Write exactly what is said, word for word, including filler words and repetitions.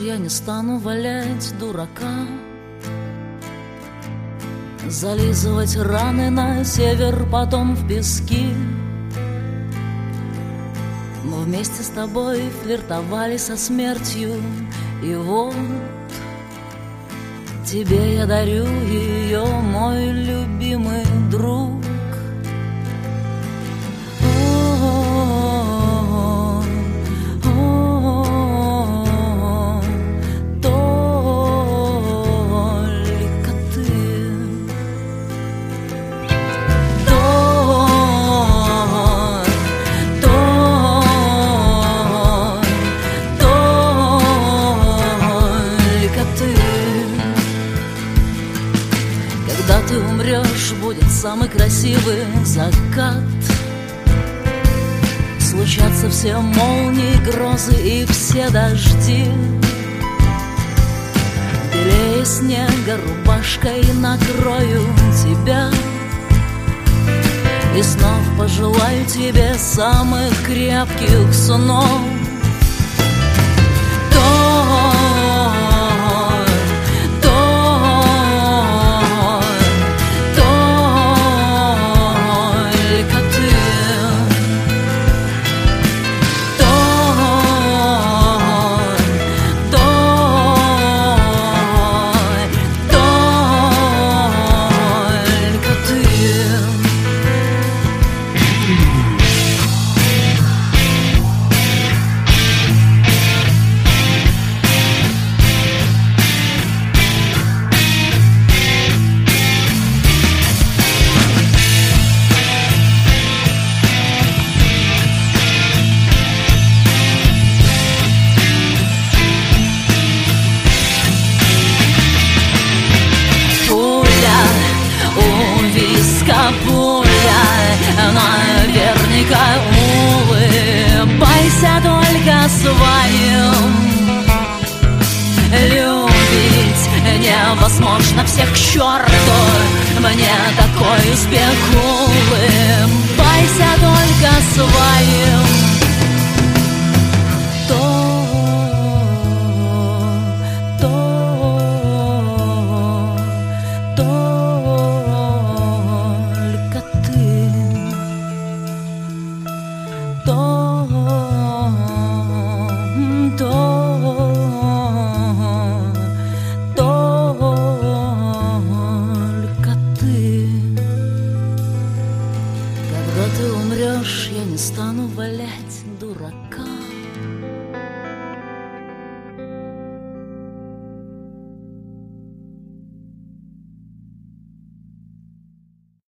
я не стану валять дурака, зализывать раны на север, потом в пески. Мы вместе с тобой флиртовали со смертью, и вот тебе я дарю ее, мой любимый друг. Когда ты умрешь, будет самый красивый закат. Случатся все молнии, грозы и все дожди. Белее снега рубашкой накрою тебя и снов пожелаю тебе самых крепких снов. Пуля, наверняка улыбайся только своим. Любить невозможно, всех к черту, мне такой успех. Улыбайся только своим. Только ты. Когда ты умрешь, я не стану валять дурака,